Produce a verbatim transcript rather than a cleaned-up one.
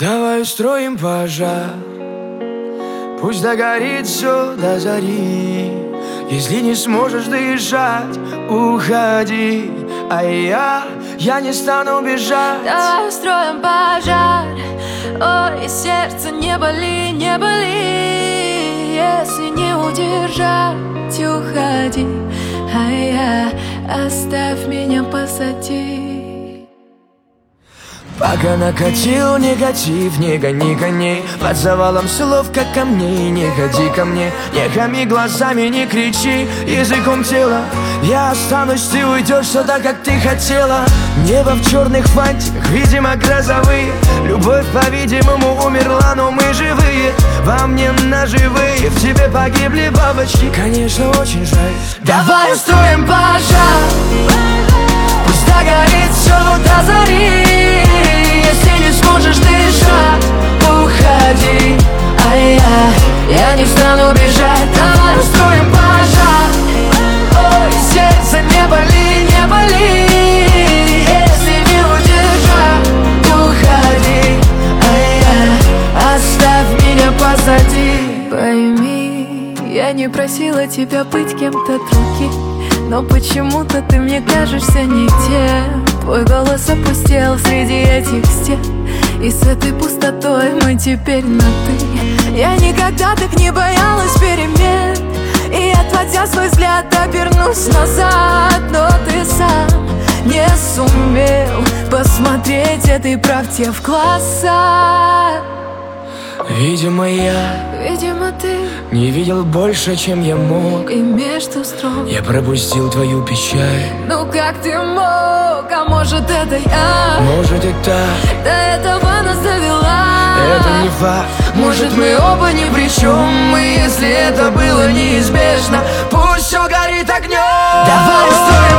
Давай устроим пожар, пусть догорит все до зари. Если не сможешь дышать, уходи, а я, я не стану бежать. Давай устроим пожар, ой, сердце, не боли, не боли. Если не удержать, уходи, а я, оставь меня позади. Пока накатил негатив, не гони коней под завалом слов, как камней. Не ходи ко мне, не хами глазами, не кричи языком тела. Я останусь, ты уйдешь сюда, как ты хотела. Небо в черных фантиках, видимо, грозовые. Любовь, по-видимому, умерла, но мы живые. Во мне наживые, в тебе погибли бабочки. Конечно, очень жаль. Давай устроим пожар, пусть догорит все до зари. Если не сможешь дышать, уходи, а я, я не стану бежать. Давай устроим пожар, ой, сердце, не боли, не боли. Если не удержать, уходи, а я, оставь меня позади. Пойми, я не просила тебя быть кем-то другим, но почему-то ты мне кажешься не тем. Твой голос опустел среди этих стен, и с этой пустотой мы теперь на «ты». Я никогда так не боялась перемен, и, отводя свой взгляд, обернусь назад. Но ты сам не сумел посмотреть этой правде в глаза. Видимо, я, видимо, ты не видел больше, чем я мог, и между строк я пропустил твою печаль. Ну как ты мог, а может это я? Может и так, до этого нас довела. это не факт. Может мы оба ни при чем, и если это было неизбежно, пусть все горит огнем. Давай устроим